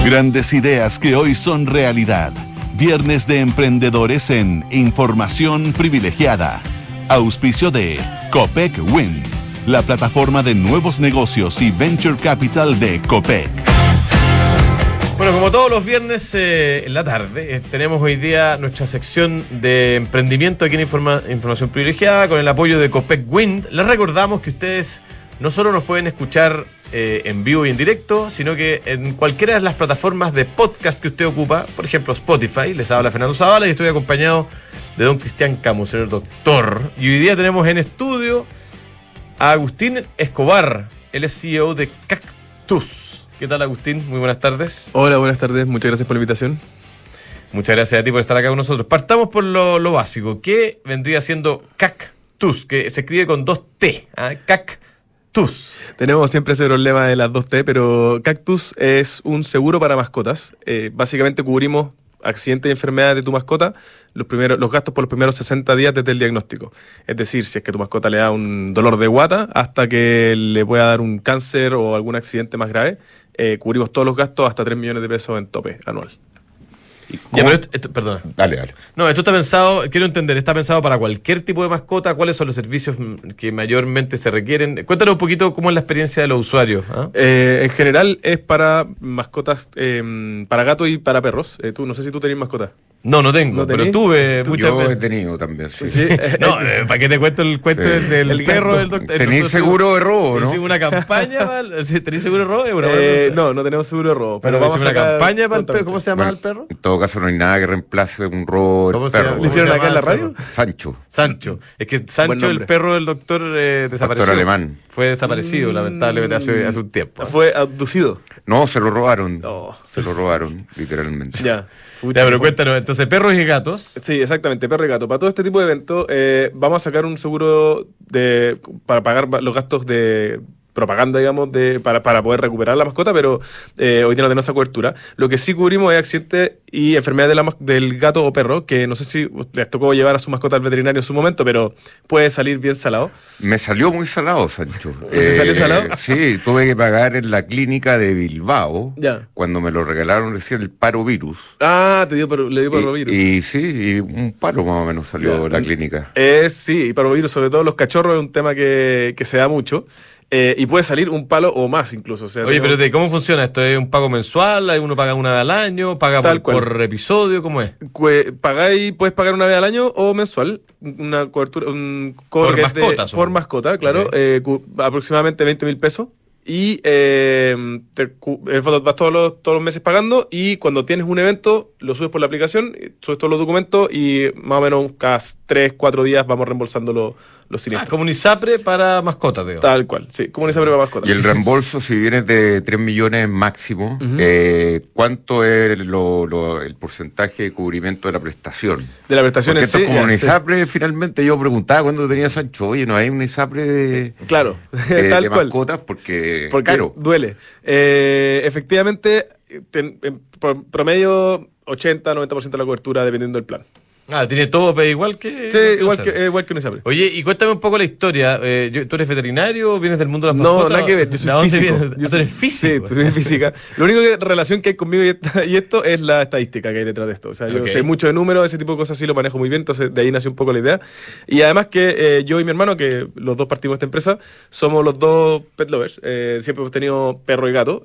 Grandes ideas que hoy son realidad. Viernes de Emprendedores en Información Privilegiada. Auspicio de Copec Wind, la plataforma de nuevos negocios y Venture Capital de Copec. Bueno, como todos los viernes en la tarde, tenemos hoy día nuestra sección de emprendimiento aquí en Información Privilegiada con el apoyo de Copec Wind. Les recordamos que ustedes no solo nos pueden escuchar en vivo y en directo, sino que en cualquiera de las plataformas de podcast que usted ocupa, por ejemplo Spotify. Les habla Fernando Zavala y estoy acompañado de don Cristian Camus, señor doctor. Y hoy día tenemos en estudio a Agustín Escobar, él es CEO de Cactus. ¿Qué tal, Agustín? Muy buenas tardes. Hola, buenas tardes. Muchas gracias por la invitación. Muchas gracias a ti por estar acá con nosotros. Partamos por lo básico. ¿Qué vendría siendo Cactus? Que se escribe con 2 T. Cactus. Tenemos siempre ese problema de las 2 T, pero Cactus es un seguro para mascotas. Básicamente cubrimos accidentes y enfermedades de tu mascota, los gastos por los primeros 60 días desde el diagnóstico. Es decir, si es que tu mascota le da un dolor de guata hasta que le pueda dar un cáncer o algún accidente más grave, cubrimos todos los gastos hasta 3 millones de pesos en tope anual. Ya, pero perdona. Dale. No, esto está pensado, quiero entender, está pensado para cualquier tipo de mascota. ¿Cuáles son los servicios que mayormente se requieren? Cuéntanos un poquito cómo es la experiencia de los usuarios. En general es para mascotas, para gatos y para perros. No sé si tú tenés mascota. No tengo, pero tuve muchas veces. Yo he tenido también, sí. ¿Sí? No, ¿para qué te cuento el cuento del perro del doctor? ¿Tenés seguro de robo, no? Hicimos una campaña, ¿tenés seguro de robo? No tenemos seguro de robo. Pero vamos a hacer una campaña para el perro. ¿Cómo se llama el perro? En todo caso, no hay nada que reemplace un robo del perro. ¿Le hicieron acá en la radio? Sancho. Es que Sancho, el perro del doctor, desapareció. Pastor alemán. Fue desaparecido, lamentablemente, hace un tiempo. ¿Fue abducido? No, se lo robaron. Se lo robaron, literalmente. Ya, pero cuéntanos, entonces, perros y gatos. Sí, exactamente, perro y gato. Para todo este tipo de eventos, vamos a sacar un seguro para pagar los gastos de propaganda, digamos, para poder recuperar la mascota, pero hoy día no tenemos esa cobertura. Lo que sí cubrimos es accidentes y enfermedades del gato o perro, que no sé si les tocó llevar a su mascota al veterinario en su momento, pero puede salir bien salado. Me salió muy salado, Sancho. ¿Te salió salado? Sí, tuve que pagar en la clínica de Bilbao, cuando me lo regalaron recién el parovirus. Le dio parovirus. Y un paro más o menos salió la clínica. Sí, parovirus, sobre todo los cachorros, es un tema que se da mucho. Y puede salir un palo o más incluso. O sea, oye, pero ¿cómo funciona esto? ¿Es un pago mensual? ¿Uno paga una vez al año? ¿Paga por episodio? ¿Cómo es? Puedes pagar una vez al año o mensual. Una cobertura, un cobro por mascota, claro. Okay. Aproximadamente 20.000 pesos. Y en fondo vas todos los meses pagando, y cuando tienes un evento lo subes por la aplicación, subes todos los documentos y más o menos cada 3-4 días vamos reembolsando los siniestros. Como un ISAPRE para mascotas, digo. Tal cual, sí, como un ISAPRE para mascotas. Y el reembolso, si vienes de 3 millones máximo, ¿cuánto es el porcentaje de cubrimiento de la prestación? De la prestación. Porque esto es como un ISAPRE, finalmente. Yo preguntaba cuando tenía Sancho, oye, ¿no hay un ISAPRE de mascotas? Porque claro, duele. Efectivamente, por promedio 80-90% de la cobertura dependiendo del plan. Tiene todo, pero igual que... Sí, igual que un ISAPRE. Oye, y cuéntame un poco la historia. ¿Tú eres veterinario o vienes del mundo de las mascotas? No, nada que ver, yo soy físico. Yo soy físico. Sí, tú eres física. Lo único relación que hay conmigo y esto es la estadística que hay detrás de esto. O sea, yo sé mucho de números, ese tipo de cosas sí lo manejo muy bien, entonces de ahí nació un poco la idea. Y además que yo y mi hermano, que los dos partimos de esta empresa, somos los dos pet lovers. Siempre hemos tenido perro y gato.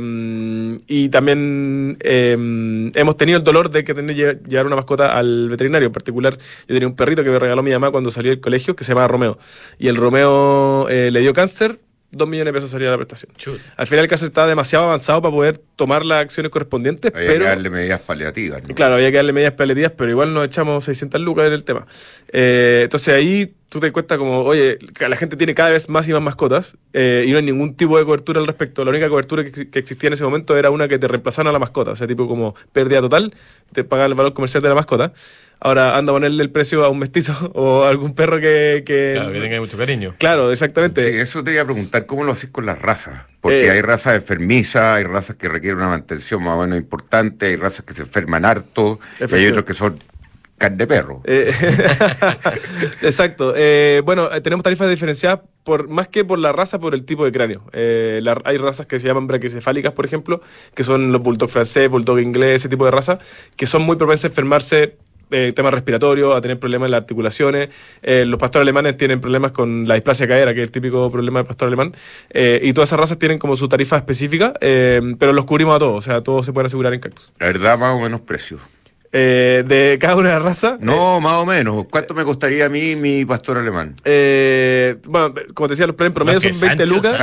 Y también hemos tenido el dolor de que tener que llevar una mascota al veterinario. En particular, yo tenía un perrito que me regaló mi mamá cuando salió del colegio, que se llamaba Romeo. Y el Romeo le dio cáncer, 2 millones de pesos salía la prestación. Chuta. Al final el caso estaba demasiado avanzado para poder tomar las acciones correspondientes. Había que darle medidas paliativas, ¿no? Claro, había que darle medidas paliativas, pero igual nos echamos 600 lucas en el tema. Entonces ahí tú te das cuenta como, oye, la gente tiene cada vez más y más mascotas y no hay ningún tipo de cobertura al respecto. La única cobertura que existía en ese momento era una que te reemplazaran a la mascota, o sea, tipo como pérdida total, te pagan el valor comercial de la mascota. Ahora anda a ponerle el precio a un mestizo o a algún perro que tenga mucho cariño. Claro, exactamente. Sí, eso te iba a preguntar, ¿cómo lo haces con las razas? Porque hay razas enfermizas, hay razas que requieren una mantención más o menos importante, hay razas que se enferman harto, y hay otros que son carne de perro. Exacto. Bueno, tenemos tarifas diferenciadas más que por la raza, por el tipo de cráneo. Hay razas que se llaman braquicefálicas, por ejemplo, que son los bulldog francés, bulldog inglés, ese tipo de raza, que son muy propensas a enfermarse, temas respiratorios, a tener problemas en las articulaciones. Los pastores alemanes tienen problemas con la displasia cadera, que es el típico problema del pastor alemán. Y todas esas razas tienen como su tarifa específica, pero los cubrimos a todos, o sea, todos se pueden asegurar en Cactus. La verdad, más o menos precio. De cada una de las razas. No, más o menos. ¿Cuánto me costaría a mí mi pastor alemán? Bueno, como te decía, los precios promedio son 20 lucas.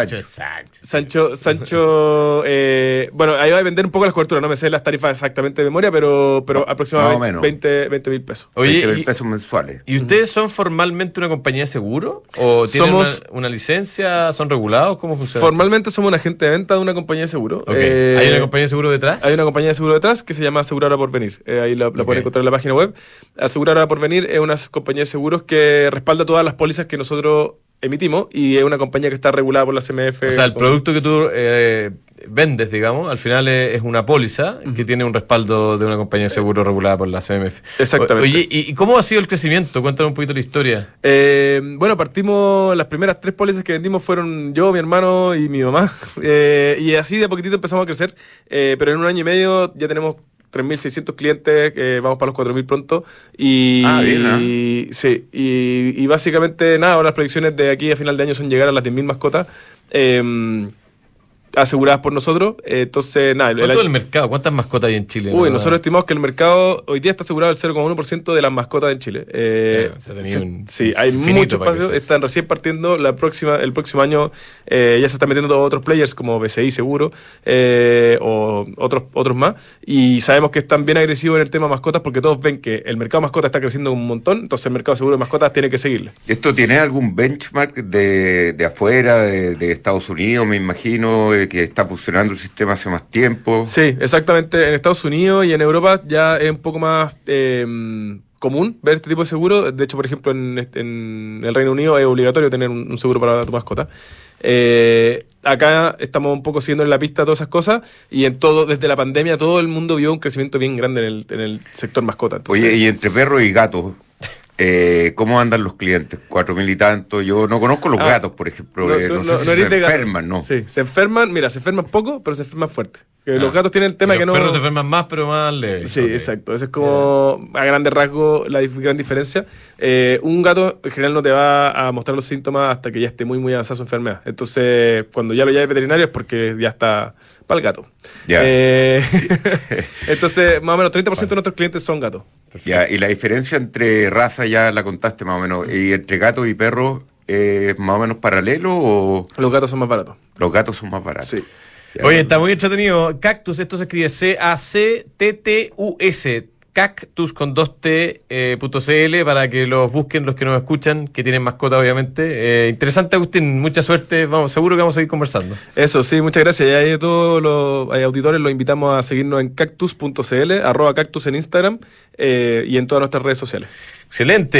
Sancho, bueno, ahí va a depender un poco las coberturas, no me sé las tarifas exactamente de memoria, pero no, aproximadamente 20 mil pesos. Oye, 20 mil pesos mensuales. ¿Y ustedes son formalmente una compañía de seguro? ¿O tienen una licencia? ¿Son regulados? ¿Cómo funciona? Formalmente somos un agente de venta de una compañía de seguro. Okay. ¿Hay una compañía de seguro detrás? Hay una compañía de seguro detrás que se llama Aseguradora Porvenir. Ahí la pueden encontrar en la página web. Aseguradora Porvenir es una compañía de seguros que respalda todas las pólizas que nosotros emitimos y es una compañía que está regulada por la CMF. O sea, el producto que tú vendes, digamos, al final es una póliza que tiene un respaldo de una compañía de seguro regulada por la CMF. Exactamente. Oye, ¿y cómo ha sido el crecimiento? Cuéntame un poquito la historia. Bueno, partimos, las primeras 3 pólizas que vendimos fueron yo, mi hermano y mi mamá. Y así de a poquitito empezamos a crecer. Pero en un año y medio ya tenemos 3.600 clientes, vamos para los 4.000 pronto. Bien, sí, y básicamente nada, ahora las predicciones de aquí a final de año son llegar a las 10.000 mascotas aseguradas por nosotros. Entonces, nada. ¿Cuánto del mercado? ¿Cuántas mascotas hay en Chile? Nosotros estimamos que el mercado hoy día está asegurado el 0,1% de las mascotas en Chile. Sí, hay muchos espacios, están recién partiendo. El próximo año ya se están metiendo todos otros players como BCI seguro o otros más. Y sabemos que están bien agresivos en el tema mascotas porque todos ven que el mercado mascotas está creciendo un montón, entonces el mercado seguro de mascotas tiene que seguirle. ¿Esto tiene algún benchmark de afuera, de Estados Unidos, me imagino, que está funcionando el sistema hace más tiempo? Sí, exactamente. En Estados Unidos y en Europa ya es un poco más común ver este tipo de seguro. De hecho, por ejemplo, en el Reino Unido es obligatorio tener un seguro para tu mascota. Acá estamos un poco siguiendo en la pista todas esas cosas y desde la pandemia todo el mundo vio un crecimiento bien grande en el sector mascota. Entonces, oye, y entre perros y gatos, ¿cómo andan los clientes? 4.000 y tanto. Yo no conozco los gatos, por ejemplo. No sé si se enferman, ¿no? Sí, se enferman poco, pero se enferman fuerte. Los gatos tienen el tema que no... Los perros se enferman más, pero más leve. Sí, exacto. Eso es como, a grandes rasgos, la gran diferencia. Un gato, en general, no te va a mostrar los síntomas hasta que ya esté muy, muy avanzada su enfermedad. Entonces, cuando ya lo lleve veterinario es porque ya está para el gato. Entonces, más o menos 30% de nuestros clientes son gatos. Ya, y la diferencia entre raza ya la contaste más o menos, y entre gatos y perros, ¿más o menos paralelo o...? Los gatos son más baratos. Los gatos son más baratos. Sí. Ya. Oye, está muy entretenido. Cactus, esto se escribe CACTTUS, Cactus con 2T.cl para que los busquen los que nos escuchan, que tienen mascota obviamente. Interesante, Agustín, mucha suerte, seguro que vamos a seguir conversando. Eso, sí, muchas gracias. Y ahí todos los auditores los invitamos a seguirnos en cactus.cl, @cactus en Instagram y en todas nuestras redes sociales. Excelente.